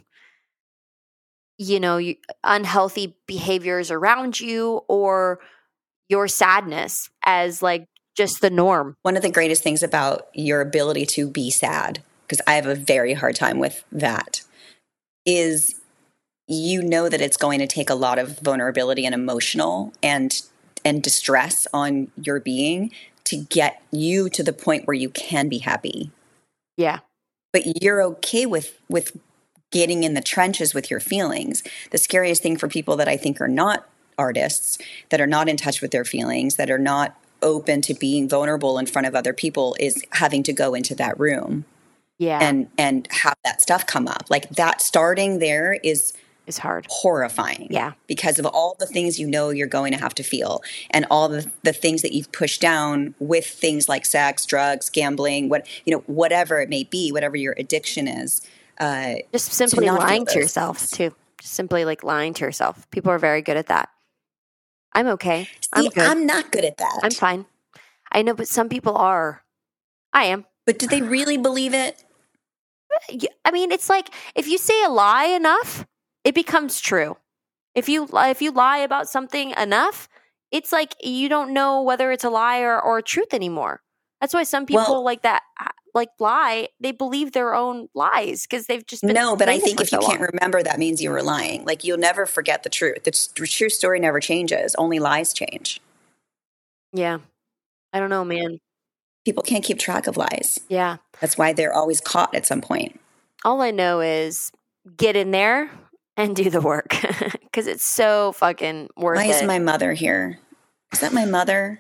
S4: unhealthy behaviors around you or your sadness as just the norm.
S3: One of the greatest things about your ability to be sad, because I have a very hard time with that, is that it's going to take a lot of vulnerability and emotional and distress on your being to get you to the point where you can be happy.
S4: Yeah.
S3: But you're okay with getting in the trenches with your feelings. The scariest thing for people that I think are not artists, that are not in touch with their feelings, that are not open to being vulnerable in front of other people, is having to go into that room.
S4: Yeah.
S3: And have that stuff come up. Like that starting there is
S4: hard.
S3: Horrifying.
S4: Yeah.
S3: Because of all the things you're going to have to feel, and all the things that you've pushed down with things like sex, drugs, gambling, whatever it may be, whatever your addiction is.
S4: Just simply lying to yourself too. Just simply like lying to yourself. People are very good at that. I'm okay.
S3: See, I'm not good at that.
S4: I'm fine. I know, but some people are. I am.
S3: But do they really believe it?
S4: I mean, it's like if you say a lie enough, it becomes true. If you lie about something enough, it's like you don't know whether it's a lie or truth anymore. That's why some people like that, like lie. They believe their own lies because they've just been.
S3: No, but I think if you can't remember, that means you were lying. Like you'll never forget the truth. The true story never changes. Only lies change.
S4: Yeah, I don't know, man.
S3: People can't keep track of lies.
S4: Yeah,
S3: that's why they're always caught at some point.
S4: All I know is get in there and do the work because it's so fucking worth it.
S3: Why is my mother here? Is that my mother?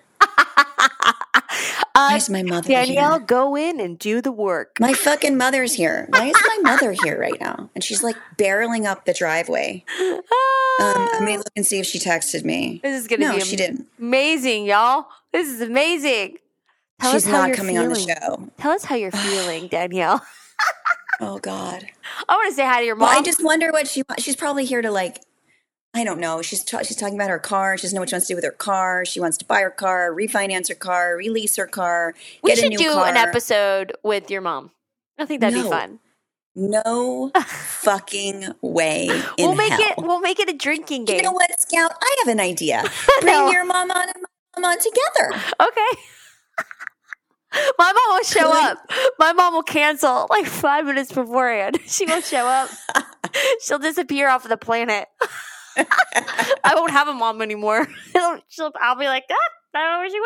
S3: Why is my mother
S4: Danielle,
S3: here?
S4: go in and do the work.
S3: My fucking mother's here. Why is my mother here right now? And she's like barreling up the driveway. I'm going to look and see if she texted me.
S4: This is going to be
S3: she didn't.
S4: Amazing, y'all. This is amazing.
S3: She's not coming on the show.
S4: Tell us how you're feeling, Danielle.
S3: Oh, God.
S4: I want to say hi to your mom.
S3: Well, I just wonder what she's probably here to like, I don't know. She's talking about her car. She doesn't know what she wants to do with her car. She wants to buy her car, refinance her car, release her car,
S4: get a new car. We should do an episode with your mom. I think that'd be fun.
S3: No fucking way in
S4: We'll make
S3: hell.
S4: it a drinking game.
S3: You know what, Scout? I have an idea. Bring your mom on and my mom on together.
S4: Okay. My mom will show up. My mom will cancel like 5 minutes beforehand. She won't show up. She'll disappear off of the planet. I won't have a mom anymore. I'll be like, I don't know where she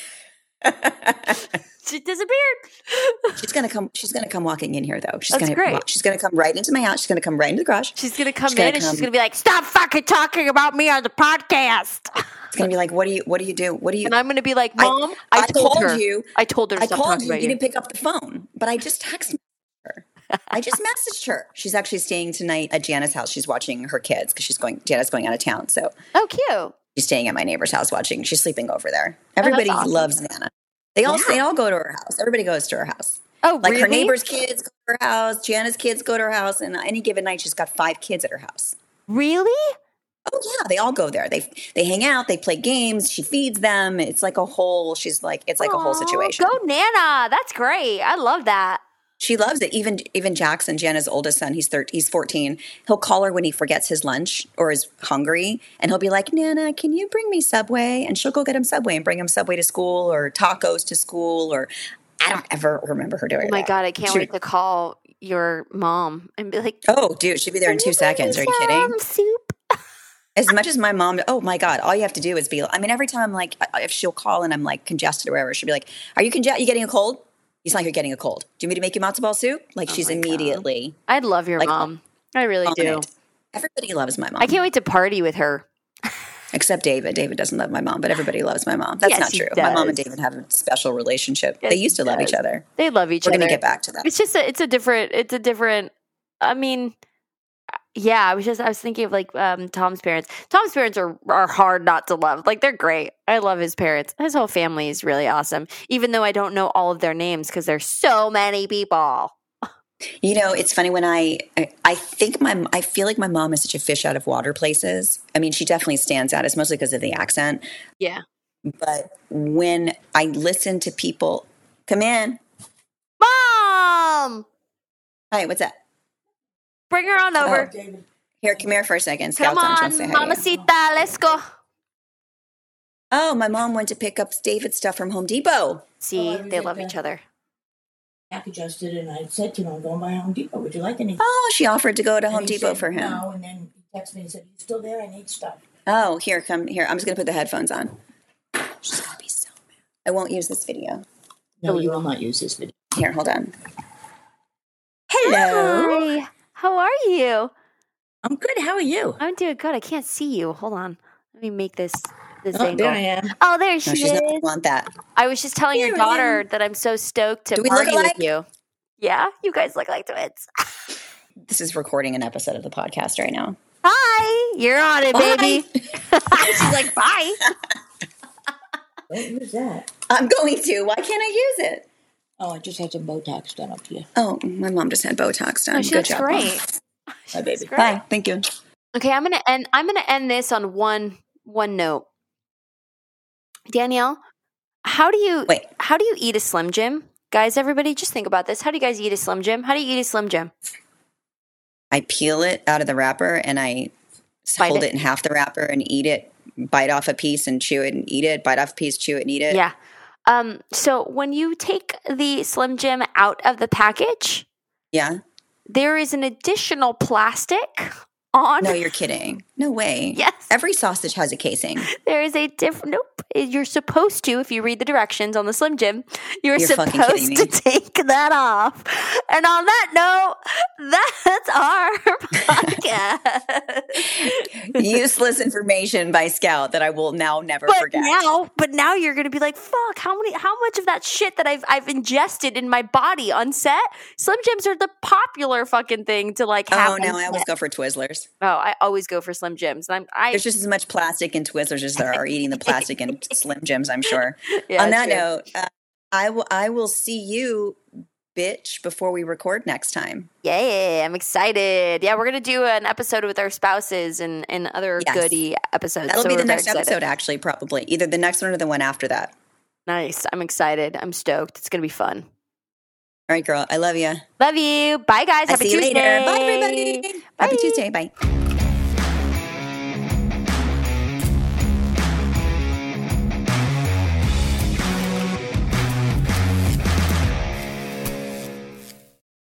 S4: went. She disappeared.
S3: She's gonna come walking in here though.
S4: That's great.
S3: She's gonna come right into my house. She's gonna come right into the garage.
S4: She's gonna come in and she's gonna be like, "Stop fucking talking about me on the podcast."
S3: It's gonna be like, what do you do?
S4: And I'm gonna be like, Mom, I told her. I told her.
S3: I called you. You didn't pick up the phone, but I just texted her. I just messaged her. She's actually staying tonight at Jana's house. She's watching her kids because Jana's going out of town. So
S4: cute.
S3: She's staying at my neighbor's house watching. She's sleeping over there. Everybody loves Nana. They all go to her house. Everybody goes to her house.
S4: Oh,
S3: like
S4: really?
S3: Her neighbor's kids go to her house. Jana's kids go to her house. And any given night, she's got 5 kids at her house.
S4: Really?
S3: Oh yeah, they all go there. They hang out. They play games. She feeds them. It's like a whole. It's like a whole situation.
S4: Go Nana! That's great. I love that.
S3: She loves it. Even Jackson, Jana's oldest son, he's 14. He'll call her when he forgets his lunch or is hungry, and he'll be like, "Nana, can you bring me Subway?" And she'll go get him Subway and bring him Subway to school or tacos to school. Or I don't ever remember her doing that.
S4: Oh my God, I can't wait to call your mom and be like,
S3: "Oh, dude, she'll be there in 2 seconds." Are you kidding?
S4: Soup.
S3: As much as my mom, oh my God, all you have to do is be. I mean, every time I'm like, if she'll call and I'm like congested or whatever, she'll be like, "Are you congested? You getting a cold?" You sound like you're getting a cold. Do you want me to make you matzo ball soup? Like she's immediately.
S4: God. I love your mom. I really do.
S3: Everybody loves my mom.
S4: I can't wait to party with her.
S3: Except David. David doesn't love my mom, but everybody loves my mom. That's not true. My mom and David have a special relationship. Yes, they used to love each other.
S4: They love each other.
S3: We're going to get back to that.
S4: It's just it's a different. I mean, yeah. I was thinking of like Tom's parents. Tom's parents are hard not to love. Like they're great. I love his parents. His whole family is really awesome. Even though I don't know all of their names because there's so many people.
S3: You know, it's funny when I feel like my mom is such a fish out of water places. I mean, she definitely stands out. It's mostly because of the accent.
S4: Yeah.
S3: But when I listen to people, come in.
S4: Mom!
S3: Hi, what's up?
S4: Bring her on over.
S3: Oh, here, come here for a second.
S4: Come on, Mamacita, let's go.
S3: Oh, my mom went to pick up David's stuff from Home Depot.
S4: See, they love each other.
S5: Back adjusted, and I said to him, "I'm going by Home Depot. Would you like anything?"
S3: Oh, she offered to go to Home Depot for him.
S5: No, and then he texted me and said, "You still there? I need stuff."
S3: Oh, here, come here. I'm just gonna put the headphones on. She's gonna be so I won't use this video.
S5: No, you will not use this video.
S3: Here, hold on. Hello.
S4: Hi. How are you?
S5: I'm good. How are you?
S4: I'm doing good. I can't see you. Hold on. Let me make this
S5: Oh,
S4: angle.
S5: there I am.
S4: Oh, there she
S3: No, she's
S4: is.
S3: not going to want that.
S4: I was just telling your
S5: Here I
S4: daughter
S5: am.
S4: that I'm so stoked to
S3: Do we look
S4: party with
S3: alike?
S4: you. Yeah, you guys look like twins.
S3: This is recording an episode of the podcast right now.
S4: Hi, you're on it, baby. She's like, bye.
S5: Don't use that.
S3: I'm going to. Why can't I use it?
S5: Oh, I just had some Botox done up here.
S3: Oh, my mom just had Botox done.
S4: Oh, she
S3: Good
S4: looks
S3: job, Mom.
S4: great.
S5: My baby.
S4: Great.
S3: Bye. Thank you.
S4: Okay, I'm gonna end this on one note. Danielle, how do you eat a Slim Jim? Guys, everybody, just think about this. How do you guys eat a Slim Jim? How do you eat a Slim Jim?
S3: I peel it out of the wrapper and I hold it in half the wrapper and eat it. Bite off a piece and chew it and eat it. Bite off a piece, chew it and eat it.
S4: Yeah. So when you take the Slim Jim out of the package,
S3: Yeah.
S4: there is an additional plastic on.
S3: No, you're kidding. No way.
S4: Yes.
S3: Every sausage has a casing.
S4: There is a different. Nope. You're supposed to, if you read the directions on the Slim Jim, you're
S3: fucking kidding
S4: supposed to
S3: me.
S4: take that off. And on that note, that's our podcast.
S3: Useless information by Scout that I will now never forget.
S4: But now you're gonna be like, fuck, how much of that shit that I've ingested in my body on set? Slim Jims are the popular fucking thing to like have.
S3: Oh, no,
S4: on
S3: I always
S4: set.
S3: go for Twizzlers.
S4: Oh, I always go for Slim Jims.
S3: There's just as much plastic in Twizzlers as there are eating the plastic in Slim Jims, I'm sure.
S4: Yeah,
S3: On that
S4: true.
S3: note, I will see you, bitch, before we record next time.
S4: Yay, I'm excited. Yeah, we're going to do an episode with our spouses and other
S3: Yes.
S4: goody episodes.
S3: That'll
S4: so
S3: be
S4: we're
S3: the
S4: very
S3: next
S4: excited.
S3: episode, actually, probably. Either the next one or the one after that.
S4: Nice. I'm excited. I'm stoked. It's going to be fun.
S3: All right, girl. I love you.
S4: Love you. Bye, guys.
S3: I'll
S4: Happy
S3: see you
S4: Tuesday.
S3: later. Bye, everybody.
S4: Bye.
S3: Happy Tuesday. Bye.